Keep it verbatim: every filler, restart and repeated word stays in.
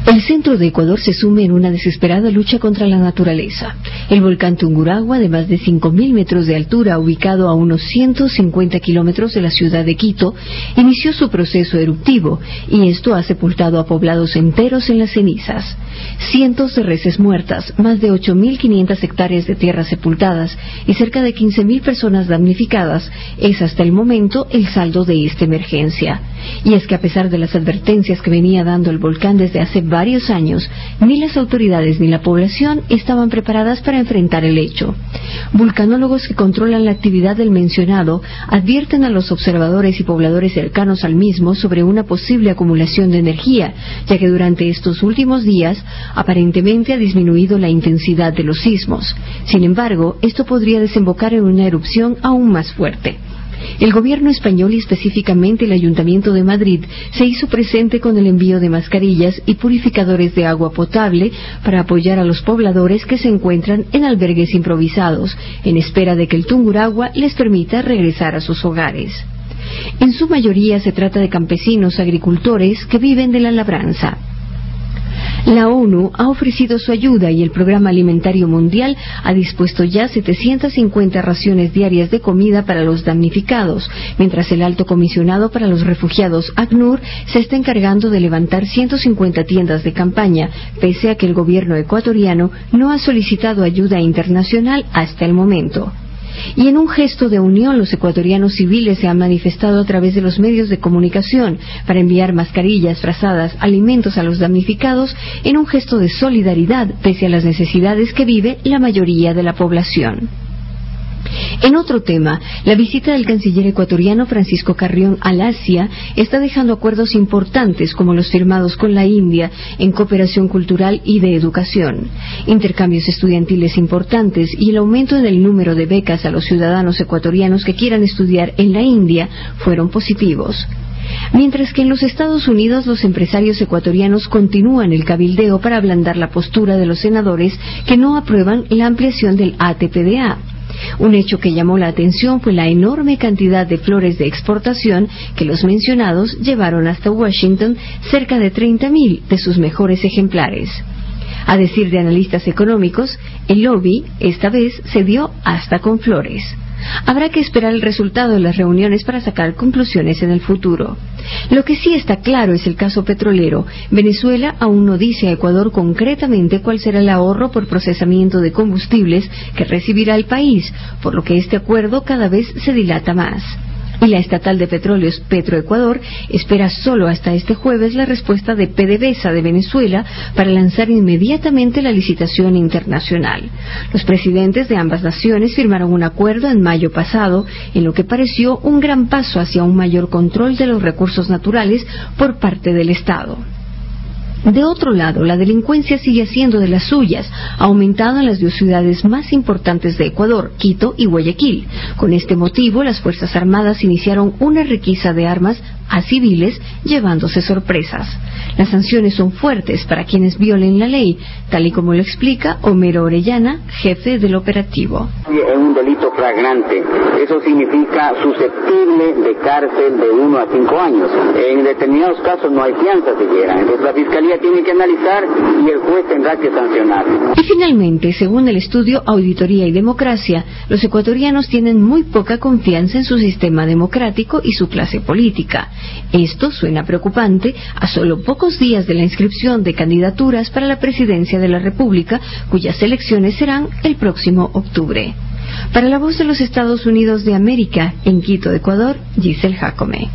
El centro de Ecuador se sume en una desesperada lucha contra la naturaleza. El volcán Tungurahua, de más de cinco mil metros de altura, ubicado a unos ciento cincuenta kilómetros de la ciudad de Quito, inició su proceso eruptivo, y esto ha sepultado a poblados enteros en las cenizas. Cientos de reses muertas, más de ocho mil quinientas hectáreas de tierras sepultadas y cerca de quince mil personas damnificadas es hasta el momento el saldo de esta emergencia. Y es que a pesar de las advertencias que venía dando el volcán desde hace varios años, ni las autoridades ni la población estaban preparadas para enfrentar el hecho. Vulcanólogos que controlan la actividad del mencionado advierten a los observadores y pobladores cercanos al mismo sobre una posible acumulación de energía, ya que durante estos últimos días aparentemente ha disminuido la intensidad de los sismos. Sin embargo, esto podría desembocar en una erupción aún más fuerte. El gobierno español y específicamente el Ayuntamiento de Madrid se hizo presente con el envío de mascarillas y purificadores de agua potable para apoyar a los pobladores que se encuentran en albergues improvisados, en espera de que el Tungurahua les permita regresar a sus hogares. En su mayoría se trata de campesinos agricultores que viven de la labranza. La ONU ha ofrecido su ayuda y el Programa Alimentario Mundial ha dispuesto ya setecientas cincuenta raciones diarias de comida para los damnificados, mientras el Alto Comisionado para los Refugiados, ACNUR, se está encargando de levantar ciento cincuenta tiendas de campaña, pese a que el gobierno ecuatoriano no ha solicitado ayuda internacional hasta el momento. Y en un gesto de unión, los ecuatorianos civiles se han manifestado a través de los medios de comunicación para enviar mascarillas, frazadas, alimentos a los damnificados, en un gesto de solidaridad pese a las necesidades que vive la mayoría de la población. En otro tema, la visita del canciller ecuatoriano Francisco Carrión al Asia está dejando acuerdos importantes como los firmados con la India en cooperación cultural y de educación, intercambios estudiantiles importantes y el aumento en el número de becas a los ciudadanos ecuatorianos que quieran estudiar en la India fueron positivos. Mientras que en los Estados Unidos los empresarios ecuatorianos continúan el cabildeo para ablandar la postura de los senadores que no aprueban la ampliación del A T P D A. Un hecho que llamó la atención fue la enorme cantidad de flores de exportación que los mencionados llevaron hasta Washington, cerca de treinta mil de sus mejores ejemplares. A decir de analistas económicos, el lobby esta vez se dio hasta con flores. Habrá que esperar el resultado de las reuniones para sacar conclusiones en el futuro. Lo que sí está claro es el caso petrolero. Venezuela aún no dice a Ecuador concretamente cuál será el ahorro por procesamiento de combustibles que recibirá el país, por lo que este acuerdo cada vez se dilata más. Y la estatal de petróleos Petroecuador espera solo hasta este jueves la respuesta de PDVSA de Venezuela para lanzar inmediatamente la licitación internacional. Los presidentes de ambas naciones firmaron un acuerdo en mayo pasado, en lo que pareció un gran paso hacia un mayor control de los recursos naturales por parte del Estado. De otro lado, la delincuencia sigue haciendo de las suyas, ha aumentado en las dos ciudades más importantes de Ecuador, Quito y Guayaquil. Con este motivo, las Fuerzas Armadas iniciaron una requisa de armas a civiles, llevándose sorpresas. Las sanciones son fuertes para quienes violen la ley, tal y como lo explica Homero Orellana, jefe del operativo. Es un delito flagrante. Eso significa susceptible de cárcel de uno a cinco años. En determinados casos no hay fianza siquiera. Entonces la Fiscalía tiene que analizar y el juez tendrá que sancionar. Y finalmente, según el estudio Auditoría y Democracia, los ecuatorianos tienen muy poca confianza en su sistema democrático y su clase política. Esto suena preocupante a solo pocos días de la inscripción de candidaturas para la presidencia de la República, cuyas elecciones serán el próximo octubre. Para la Voz de los Estados Unidos de América, en Quito, Ecuador, Giselle Jacome.